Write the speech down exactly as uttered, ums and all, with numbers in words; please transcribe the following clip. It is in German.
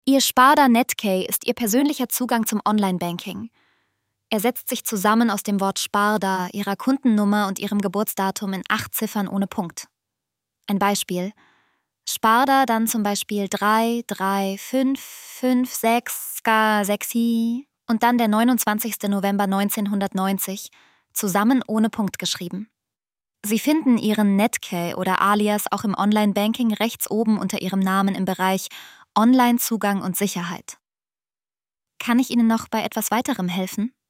Ihr Sparda Netkey ist Ihr persönlicher Zugang zum Online-Banking. Er setzt sich zusammen aus dem Wort Sparda, Ihrer Kundennummer und Ihrem Geburtsdatum in acht Ziffern ohne Punkt. Ein Beispiel: Sparda, dann zum Beispiel drei drei fünf fünf sechs sechs und dann der neunundzwanzigster November neunzehnhundertneunzig, zusammen ohne Punkt geschrieben. Sie finden Ihren Netkey oder Alias auch im Online-Banking rechts oben unter Ihrem Namen im Bereich Online-Zugang und Sicherheit. Kann ich Ihnen noch bei etwas weiterem helfen?